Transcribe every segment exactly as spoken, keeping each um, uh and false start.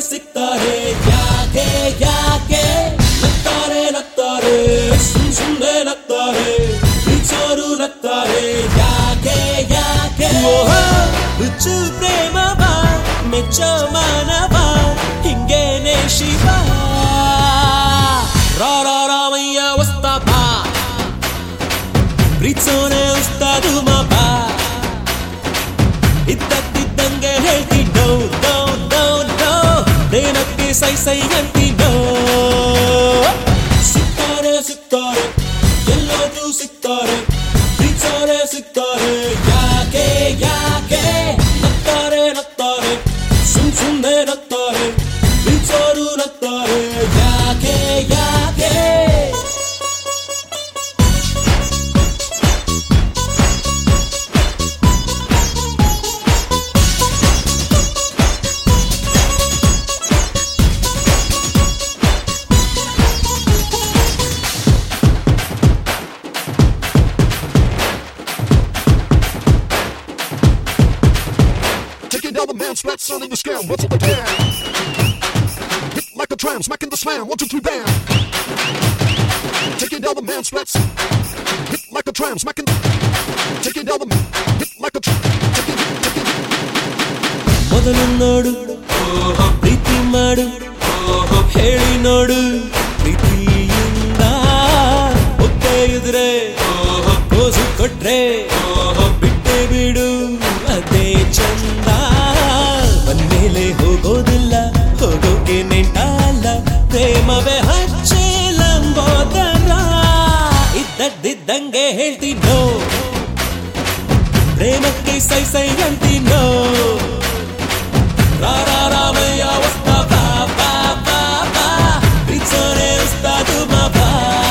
ಸಿಗ್ತಾರೆ ಯಾಕೆ ಯಾಕೆ ನಗ್ತಾರೆ ನಗ್ತಾರೆ ಸುಮ್ ಸುಮ್ನೆ ನಗ್ತಾರೆ ಪ್ರೀತಿಸೋರು ನಗ್ತಾರೆ ಯಾಕೆ ಯಾಕೆ ಹುಚ್ಚು ಪ್ರೇಮವ ಮೆಚ್ಚೋ ಮಾನವ ಹಿಂಗೇನೆ ಶಿವ ರಾ ರಾ ರಾಮಯ್ಯ ವಸ್ತಾ ಬಾ ಪ್ರೀತಿಸೋನೆ ಉಸ್ತಾದು ಮಾಬಾ ಇದ್ದಕ್ಕಿದ್ದಂಗೆ ಹೇಳ್ತಿ ನೋ ನೋ ನೋ ನೋ ಪ್ರೇಮಕ್ಕೆ ಸೈ ಸೈ ಅಂತಿ ನೋ ಸಿಗ್ತಾರೆ ಸಿಗ್ತಾರೆ ಎಲ್ಲರೂ ಸಿಗ್ತಾರೆ ಪ್ರೀತಿಸೋರೆ ಸಿಗ್ತಾರೆ ಯಾಕೆ ಯಾಕೆ ನಗ್ತಾರೆ ನಗ್ತಾರೆ ಸುಮ್ ಸುಮ್ನೆ ನಗ್ತಾರೆ ಪ್ರೀತಿಸೋರು ನಗ್ತಾರೆ ಯಾಕೆ ಯಾಕೆ Down the man, splat, son in the scam. What's up again? Hit like a tram, smacking the slam. One, two, three, bam. Take it down the man, splats. Hit like a tram, smacking. Take it down the man. Hit like a tram. Take it, take it. ಮೊದಲು ನೋಡು ಪ್ರೀತಿ ಮಾಡು ಹೇಳಿ ನೋಡು ಪ್ರೀತಿಯಿಂದ ಒತ್ತೆ ಇದ್ರೆ ಕೋಸು ಕೊಟ್ರೆ ಬಿಟ್ಟೆ ಬಿಡು ಅದೇ ಚಂದ ಬಂದ್ಮೇಲೆ ಹೋಗೋದಿಲ್ಲ ಹೋಗೋಕೆ ನೆಂಟಲ್ಲ ಪ್ರೇಮವೇ ಹಚ್ಚೆ ಲಂಬೋದರ ಇದ್ದದ್ದಿದ್ದಂಗೆ ಹೇಳ್ತೀನೋ ಪ್ರೇಮಕ್ಕೆ ಸೈ ಸೈ ಅಂತೀನೋ ರಾ ರಾ ರಾಮಯ್ಯ ವಸ್ತಾ ಬಾ ಬಾ ಬಾ ಬಾ ಪ್ರೀತಿಸೋರೆ ಉಸ್ತಾದು ಮಾಬಾ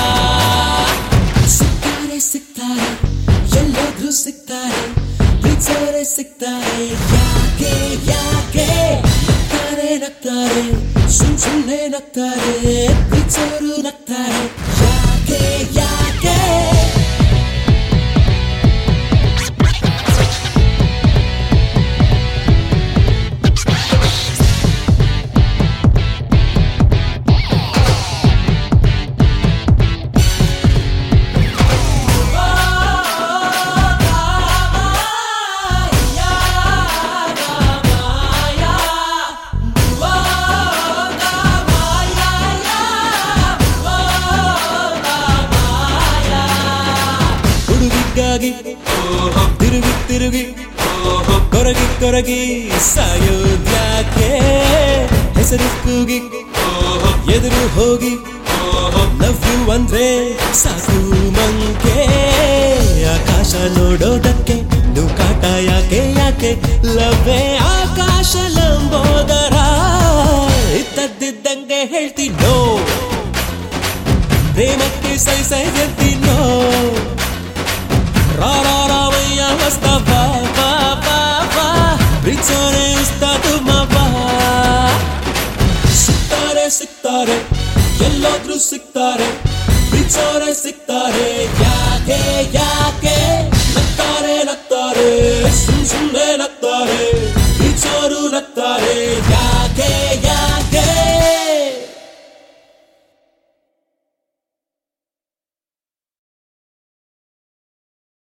ಸಿಗ್ತಾರೆ ಸಿಗ್ತಾರೆ ಎಲ್ಲರೂ ಸಿಗ್ತಾರೆ ಪ್ರೀತಿಸೋರೆ ಸಿಗ್ತಾರೆ ಯಾಕೆ ಯಾಕೆ ನಗ್ತಾರೆ ನಗ್ತಾರೆ ಸುಮ್ ಸುಮ್ನೆ ನಗ್ತಾರೆ ಪ್ರೀತಿಸೋರು ನಗ್ತಾರೆ ಯಾಕೆ ಯಾಕೆ ತಿರುಗಿ ತಿರುಗಿ ಕೊರಗಿ ಕೊರಗಿ ಸಾಯೋದ್ಯಾಕೆ ಹೆಸರು ಕೂಗಿ ಎದುರು ಹೋಗಿ ಲವ್ ಯು ಅಂದ್ರೆ ಸಾಕು ಮಂಕೆ ಆಕಾಶ ನೋಡೋದಕ್ಕೆ ನೂಕಾಟ ಯಾಕೆ ಯಾಕೆ ಲವ್ವೇ ಆಕಾಶ ಲಂಬೋದರ ಇದ್ದದ್ದಿದ್ದಂಗೆ ಹೇಳ್ತೀನೋ ಪ್ರೇಮಕ್ಕೆ ಸೈ ಸೈ ಅಂತೀನೋ ರಾ ರಾ ರಾಮಯ್ಯ ವಸ್ತಾ ಬಾ ಬಾ ಬಾ ಬಾ ಪ್ರೀತಿಸೋರೆ ಉಸ್ತಾದು ಮಾಬಾ ಸಿಗ್ತಾರೆ ಸಿಗ್ತಾರೆ ಎಲ್ಲಾದ್ರೂ ಸಿಗ್ತಾರೆ ಪ್ರೀತಿಸೋರೆ ಸಿಗ್ತಾರೆ ಯಾಕೆ ಯಾಕೆ ನಗ್ತಾರೆ ನಗ್ತಾರೆ ಸುಮ್ ಸುಮ್ನೆ ನಗ್ತಾರೆ ಪ್ರೀತಿಸೋರು ನಗ್ತಾರೆ.